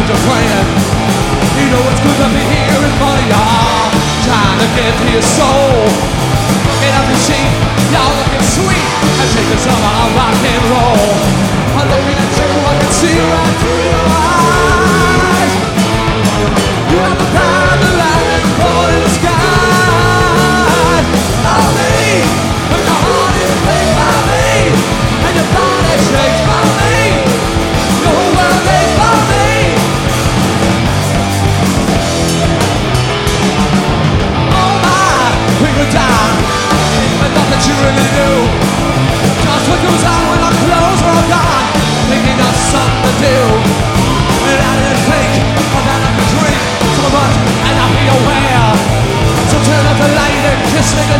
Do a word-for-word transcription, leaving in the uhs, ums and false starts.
with your friend. You know it's good to be here in front of y'all, trying to get to your soul. Get up your seat, y'all looking sweet, and take the summer of rock and roll. I'm looking at you, I can see right through your eyes. You have the power to light and fall in the sky. Follow me, when your heart is played by me, and your body shakes by me. Your whole world aches by me. Oh my, we go down, but nothing you really do. Just what goes on when our clothes are all gone, thinking of something to do. And I didn't think that I could drink so much and not be aware. So turn up the light and kiss me